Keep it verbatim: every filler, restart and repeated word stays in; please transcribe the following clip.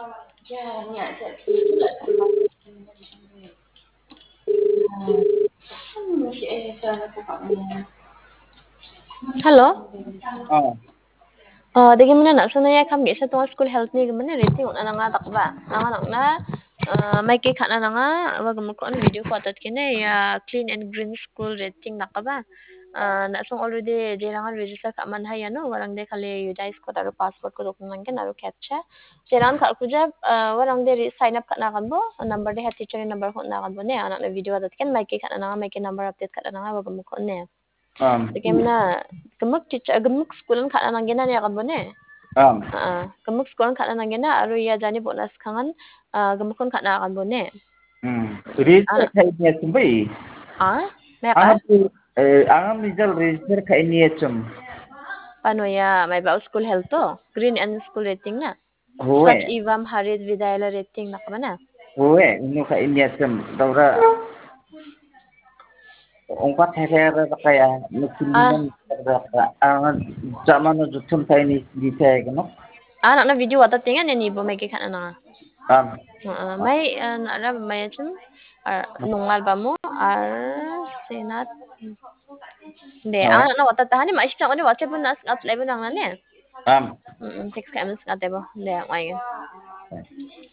Ya, ini ada pula sama masih eh sana ko kami. Hello. Ah, Uh, dagi mana nak sana ya kami sa tuwa school health ni gimana rating na nga takba. Nga nak na uh, may kay kana na nga wag mo ko ano video ko atat kine ya clean and green school rating nakaba. Uh, na song already jerangan register ka man hay ano warang de kali udais ko taro passport ko dokumen kan aro captcha. Jeran ka ko jab uh, warang de sign up ka na kan bo number de ha teacher number ko na kan bo ne anak na video atat ken may kay kana na nga may kay number update ka na nga wag mo ko ne. um, Dagi mana gemuk teacher gemuk schoolan ka na nga ya kan bo ne. um, Ah, gemuk sekolah kat nang gena aru ya jani bonus kangan ah gemukon kat na kan bone. hmm. Mm. Register Ana ka ini bai. ah me ka Angam tu, eh, angam rizal register ka ini cum. pano ya may ba school health to green and school rating na. Swach Huwe, Ivam Harid Vidyalaya rating na kamana. huwe, inu ka ini cum. Daura, ongkat hehehe kaya Ah, nukinan terdapat. Angam zaman jutun ka ini di saya kena. anak na video wata tingan ni bo may kikat na nga. Um, Uh, may uh, na may chum ar nungal ba mo ar senat de oh, anak na wata tahani ma isip na whatsapp na at level lang na ne. um. Mm, text ka mas kate bo de ay.